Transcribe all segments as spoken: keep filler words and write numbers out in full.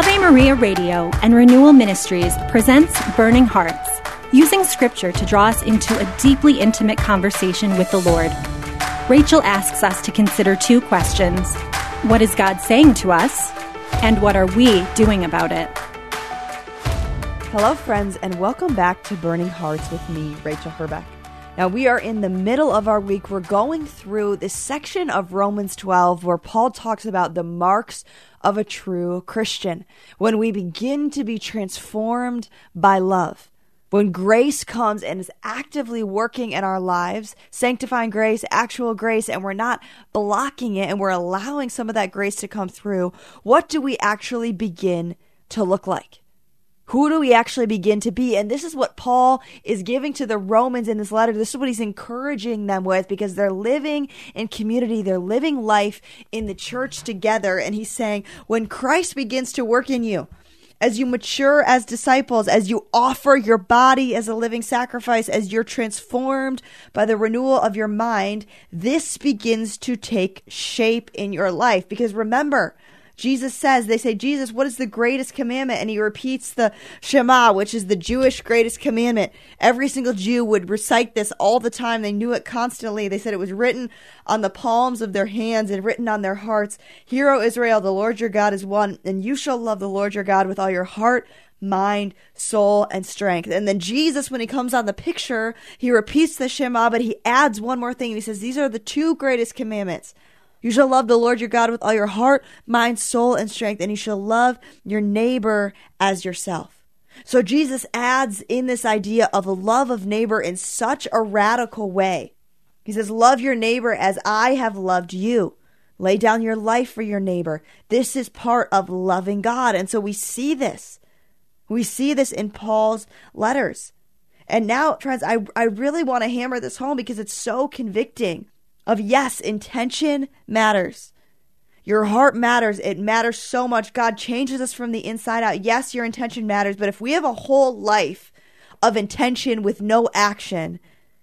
Ave Maria Radio and Renewal Ministries presents Burning Hearts, using scripture to draw us into a deeply intimate conversation with the Lord. Rachel asks us to consider two questions. What is God saying to us? And what are we doing about it? Hello, friends, and welcome back to Burning Hearts with me, Rachel Herbeck. Now, we are in the middle of our week. We're going through this section of Romans twelve where Paul talks about the marks of a true Christian. When we begin to be transformed by love, when grace comes and is actively working in our lives, sanctifying grace, actual grace, and we're not blocking it and we're allowing some of that grace to come through, what do we actually begin to look like? Who do we actually begin to be? And this is what Paul is giving to the Romans in this letter. This is what he's encouraging them with, because they're living in community. They're living life in the church together. And he's saying, when Christ begins to work in you, as you mature as disciples, as you offer your body as a living sacrifice, as you're transformed by the renewal of your mind, this begins to take shape in your life. Because remember, Jesus says, they say, Jesus, what is the greatest commandment? And he repeats the Shema, which is the Jewish greatest commandment. Every single Jew would recite this all the time. They knew it constantly. They said it was written on the palms of their hands and written on their hearts. Hear, O Israel, the Lord your God is one, and you shall love the Lord your God with all your heart, mind, soul, and strength. And then Jesus, when he comes on the picture, he repeats the Shema, but he adds one more thing. He says, these are the two greatest commandments. You shall love the Lord your God with all your heart, mind, soul, and strength, and you shall love your neighbor as yourself. So Jesus adds in this idea of a love of neighbor in such a radical way. He says, love your neighbor as I have loved you. Lay down your life for your neighbor. This is part of loving God. And so we see this. We see this in Paul's letters. And now, friends, I, I really want to hammer this home because it's so convicting. Of yes, intention matters. Your heart matters. It matters so much. God changes us from the inside out. Yes, your intention matters. But if we have a whole life of intention with no action,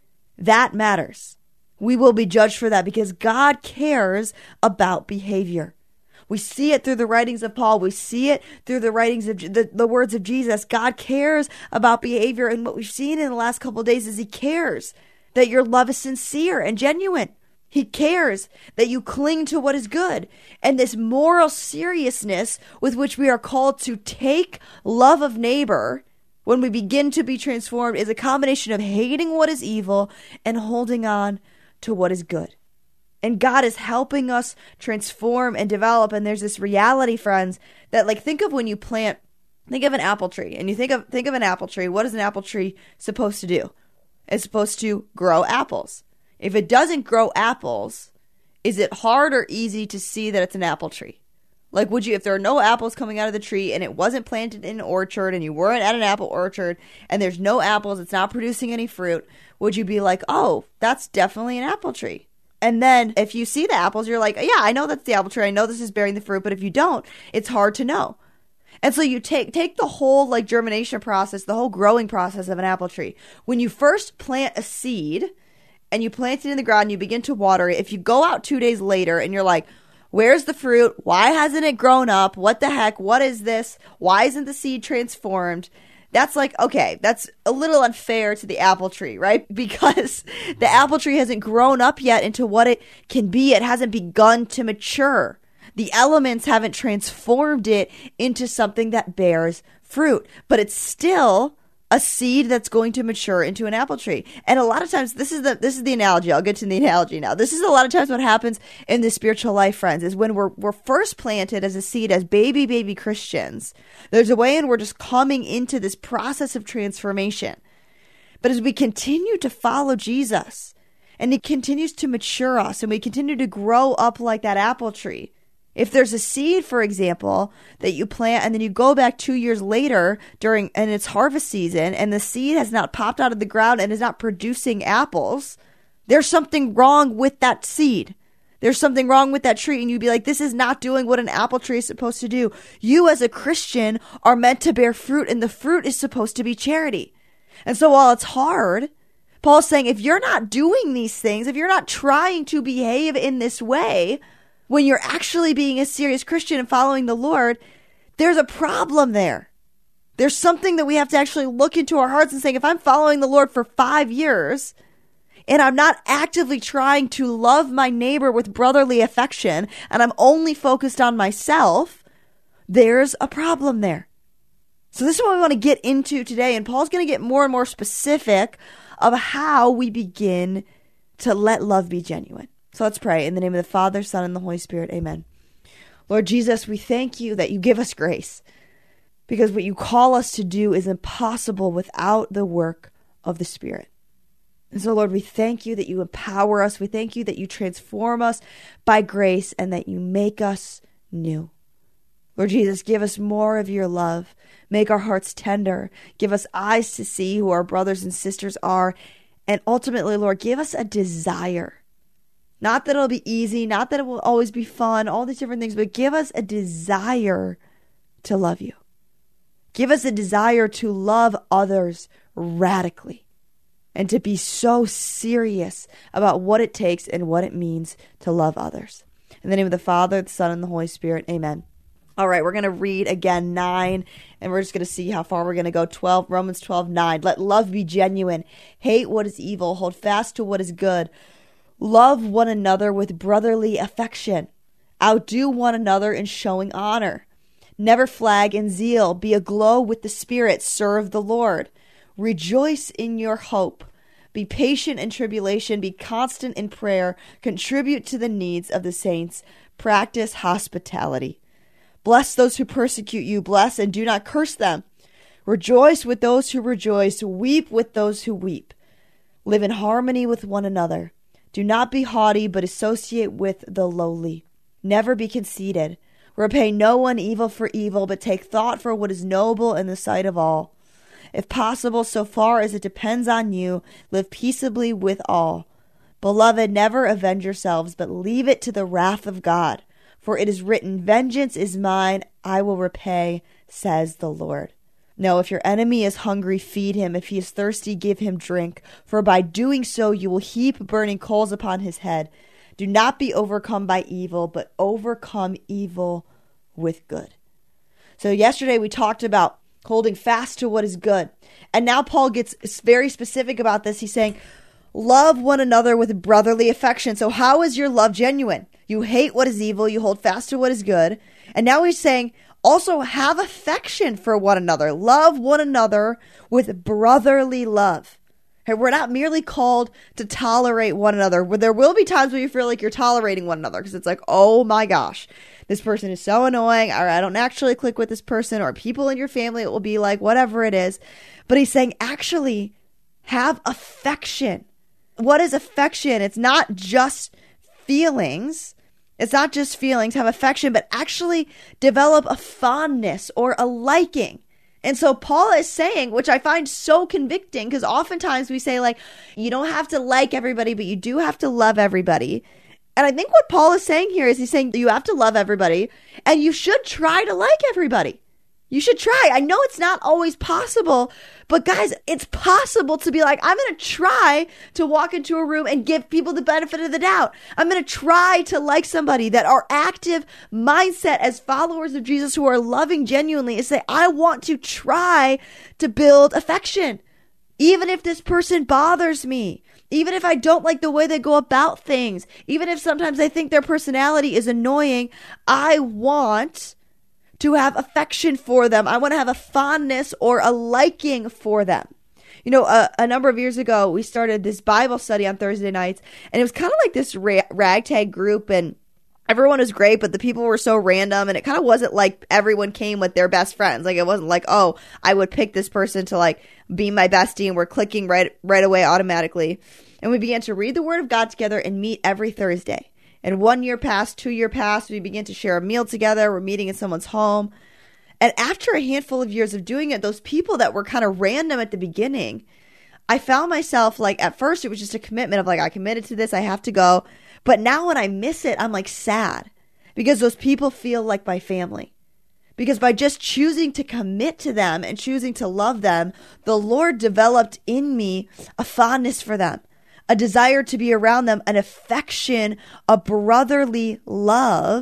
that matters. We will be judged for that because God cares about behavior. We see it through the writings of Paul. We see it through the writings of the, the words of Jesus. God cares about behavior. And what we've seen in the last couple of days is he cares that your love is sincere and genuine. He cares that you cling to what is good. And this moral seriousness with which we are called to take love of neighbor when we begin to be transformed is a combination of hating what is evil and holding on to what is good. And God is helping us transform and develop. And there's this reality, friends, that like think of when you plant, think of an apple tree. And you think of think of an apple tree. What is an apple tree supposed to do? It's supposed to grow apples. If it doesn't grow apples, is it hard or easy to see that it's an apple tree? Like, would you, if there are no apples coming out of the tree and it wasn't planted in an orchard and you weren't at an apple orchard and there's no apples, it's not producing any fruit, would you be like, oh, that's definitely an apple tree? And then if you see the apples, you're like, yeah, I know that's the apple tree. I know this is bearing the fruit. But if you don't, it's hard to know. And so you take take the whole like germination process, the whole growing process of an apple tree. When you first plant a seed, and you plant it in the ground and you begin to water it, if you go out two days later and you're like, where's the fruit? Why hasn't it grown up? What the heck? What is this? Why isn't the seed transformed? That's like, okay, that's a little unfair to the apple tree, right? Because the apple tree hasn't grown up yet into what it can be. It hasn't begun to mature. The elements haven't transformed it into something that bears fruit, but it's still a seed that's going to mature into an apple tree. And a lot of times, this is the this is the analogy. I'll get to the analogy now. This is a lot of times what happens in the spiritual life, friends, is when we're we're first planted as a seed, as baby, baby Christians, there's a way and we're just coming into this process of transformation. But as we continue to follow Jesus, and he continues to mature us, and we continue to grow up like that apple tree, if there's a seed, for example, that you plant and then you go back two years later during and it's harvest season and the seed has not popped out of the ground and is not producing apples, there's something wrong with that seed. There's something wrong with that tree. And you'd be like, this is not doing what an apple tree is supposed to do. You as a Christian are meant to bear fruit, and the fruit is supposed to be charity. And so while it's hard, Paul's saying if you're not doing these things, if you're not trying to behave in this way, when you're actually being a serious Christian and following the Lord, there's a problem there. There's something that we have to actually look into our hearts and saying, if I'm following the Lord for five years and I'm not actively trying to love my neighbor with brotherly affection and I'm only focused on myself, there's a problem there. So this is what we want to get into today. And Paul's going to get more and more specific of how we begin to let love be genuine. So let's pray. In the name of the Father, Son, and the Holy Spirit. Amen. Lord Jesus, we thank you that you give us grace, because what you call us to do is impossible without the work of the Spirit. And so, Lord, we thank you that you empower us. We thank you that you transform us by grace and that you make us new. Lord Jesus, give us more of your love. Make our hearts tender. Give us eyes to see who our brothers and sisters are. And ultimately, Lord, give us a desire. Not that it'll be easy, not that it will always be fun, all these different things, but give us a desire to love you. Give us a desire to love others radically and to be so serious about what it takes and what it means to love others. In the name of the Father, the Son, and the Holy Spirit, amen. All right, we're going to read again nine, and we're just going to see how far we're going to go. twelve, Romans twelve, nine. Let love be genuine. Hate what is evil. Hold fast to what is good. Love one another with brotherly affection. Outdo one another in showing honor. Never flag in zeal. Be aglow with the Spirit. Serve the Lord. Rejoice in your hope. Be patient in tribulation. Be constant in prayer. Contribute to the needs of the saints. Practice hospitality. Bless those who persecute you. Bless and do not curse them. Rejoice with those who rejoice. Weep with those who weep. Live in harmony with one another. Do not be haughty, but associate with the lowly. Never be conceited. Repay no one evil for evil, but take thought for what is noble in the sight of all. If possible, so far as it depends on you, live peaceably with all. Beloved, never avenge yourselves, but leave it to the wrath of God. For it is written, vengeance is mine, I will repay, says the Lord. No, if your enemy is hungry, feed him. If he is thirsty, give him drink. For by doing so, you will heap burning coals upon his head. Do not be overcome by evil, but overcome evil with good. So yesterday we talked about holding fast to what is good. And now Paul gets very specific about this. He's saying, love one another with brotherly affection. So how is your love genuine? You hate what is evil. You hold fast to what is good. And now he's saying, also have affection for one another. Love one another with brotherly love. And we're not merely called to tolerate one another. There will be times where you feel like you're tolerating one another because it's like, oh my gosh, this person is so annoying, or I don't actually click with this person, or people in your family, it will be like whatever it is. But he's saying actually have affection. What is affection? It's not just feelings. It's not just feelings, have affection, but actually develop a fondness or a liking. And so Paul is saying, which I find so convicting, because oftentimes we say like, you don't have to like everybody, but you do have to love everybody. And I think what Paul is saying here is he's saying you have to love everybody and you should try to like everybody. You should try. I know it's not always possible, but guys, it's possible to be like, I'm going to try to walk into a room and give people the benefit of the doubt. I'm going to try to like somebody. That our active mindset as followers of Jesus who are loving genuinely is say, I want to try to build affection. Even if this person bothers me, even if I don't like the way they go about things, even if sometimes I think their personality is annoying, I want to have affection for them. I want to have a fondness or a liking for them. You know, a, a number of years ago, we started this Bible study on Thursday nights, and it was kind of like this ra- ragtag group, and everyone was great, but the people were so random, and it kind of wasn't like everyone came with their best friends. Like, it wasn't like, oh, I would pick this person to, like, be my bestie, and we're clicking right, right away automatically. And we began to read the Word of God together and meet every Thursday. And one year passed, two year passed, we began to share a meal together. We're meeting in someone's home. And after a handful of years of doing it, those people that were kind of random at the beginning, I found myself like, at first it was just a commitment of like, I committed to this, I have to go. But now when I miss it, I'm like sad because those people feel like my family. Because by just choosing to commit to them and choosing to love them, the Lord developed in me a fondness for them, a desire to be around them, an affection, a brotherly love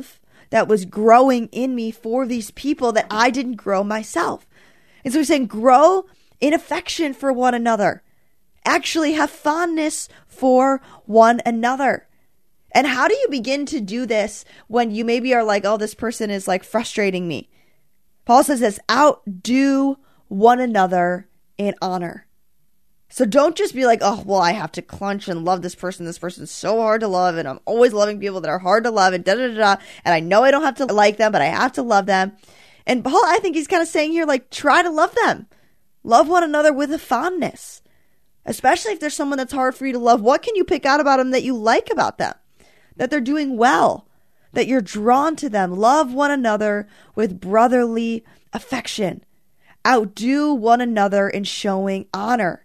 that was growing in me for these people that I didn't grow myself. And so he's saying, grow in affection for one another. Actually have fondness for one another. And how do you begin to do this when you maybe are like, oh, this person is like frustrating me? Paul says this, outdo one another in honor. So don't just be like, oh, well, I have to clench and love this person. This person's so hard to love, and I'm always loving people that are hard to love, and da da da da. And I know I don't have to like them, but I have to love them. And Paul, I think he's kind of saying here, like, try to love them. Love one another with a fondness. Especially if there's someone that's hard for you to love. What can you pick out about them that you like about them? That they're doing well. That you're drawn to them. Love one another with brotherly affection. Outdo one another in showing honor.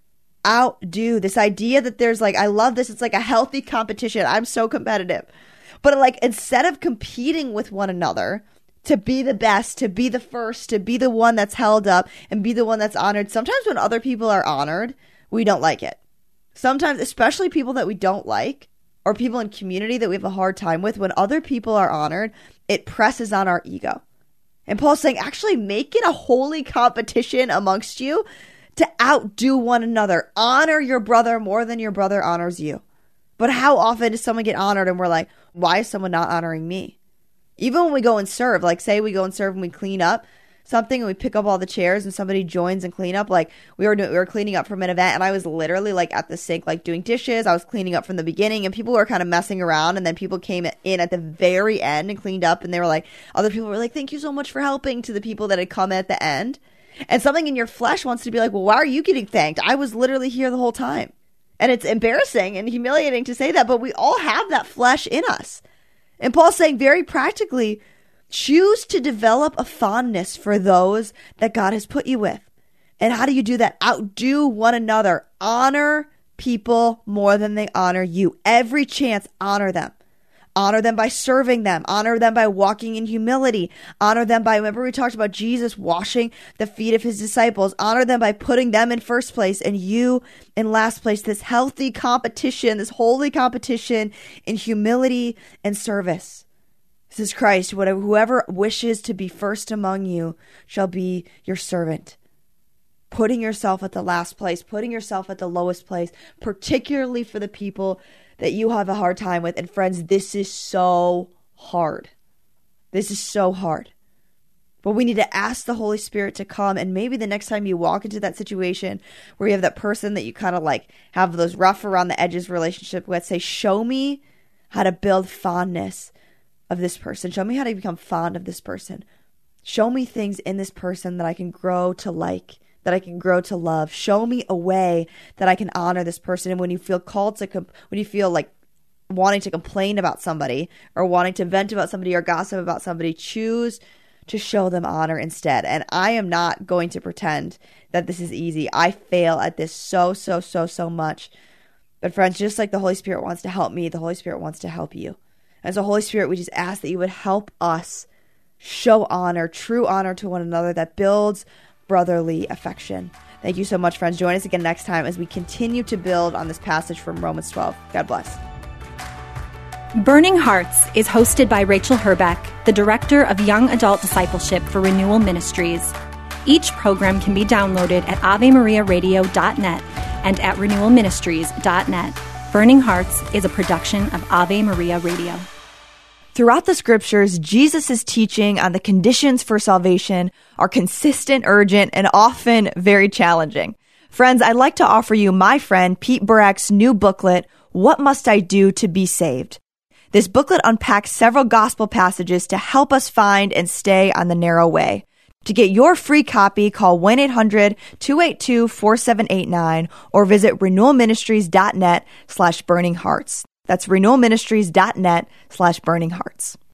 Outdo. This idea that there's like, I love this. It's like a healthy competition. I'm so competitive. But like, instead of competing with one another to be the best, to be the first, to be the one that's held up and be the one that's honored, sometimes when other people are honored, we don't like it. Sometimes, especially people that we don't like or people in community that we have a hard time with, when other people are honored, it presses on our ego. And Paul's saying, actually make it a holy competition amongst you to outdo one another. Honor your brother more than your brother honors you. But how often does someone get honored and we're like, why is someone not honoring me? Even when we go and serve, like say we go and serve and we clean up something and we pick up all the chairs and somebody joins and clean up. Like we were, we were cleaning up from an event and I was literally like at the sink, like doing dishes. I was cleaning up from the beginning and people were kind of messing around. And then people came in at the very end and cleaned up. And they were like, other people were like, thank you so much for helping, to the people that had come at the end. And something in your flesh wants to be like, well, why are you getting thanked? I was literally here the whole time. And it's embarrassing and humiliating to say that, but we all have that flesh in us. And Paul's saying very practically, choose to develop a fondness for those that God has put you with. And how do you do that? Outdo one another. Honor people more than they honor you. Every chance, honor them. Honor them by serving them. Honor them by walking in humility. Honor them by, remember we talked about Jesus washing the feet of his disciples. Honor them by putting them in first place and you in last place. This healthy competition, this holy competition in humility and service. This is Christ. Whatever, whoever wishes to be first among you shall be your servant. Putting yourself at the last place, putting yourself at the lowest place, particularly for the people that you have a hard time with. And friends, this is so hard. This is so hard. But we need to ask the Holy Spirit to come. And maybe the next time you walk into that situation where you have that person that you kind of like have those rough around the edges relationship with, say, show me how to build fondness of this person. Show me how to become fond of this person. Show me things in this person that I can grow to like, that I can grow to love. Show me a way that I can honor this person. And when you feel called to, comp- when you feel like wanting to complain about somebody or wanting to vent about somebody or gossip about somebody, choose to show them honor instead. And I am not going to pretend that this is easy. I fail at this so, so, so, so much. But friends, just like the Holy Spirit wants to help me, the Holy Spirit wants to help you. And so Holy Spirit, we just ask that you would help us show honor, true honor to one another that builds brotherly affection. Thank you so much, friends. Join us again next time as we continue to build on this passage from Romans twelve. God bless. Burning Hearts is hosted by Rachel Herbeck, the Director of Young Adult Discipleship for Renewal Ministries. Each program can be downloaded at ave maria radio dot net and at renewal ministries dot net. Burning Hearts is a production of Ave Maria Radio. Throughout the scriptures, Jesus' teaching on the conditions for salvation are consistent, urgent, and often very challenging. Friends, I'd like to offer you my friend Pete Burak's new booklet, What Must I Do to Be Saved? This booklet unpacks several gospel passages to help us find and stay on the narrow way. To get your free copy, call one eight hundred two eight two four seven eight nine or visit renewal ministries dot net slash burning hearts. That's renewal ministries dot net slash burning hearts.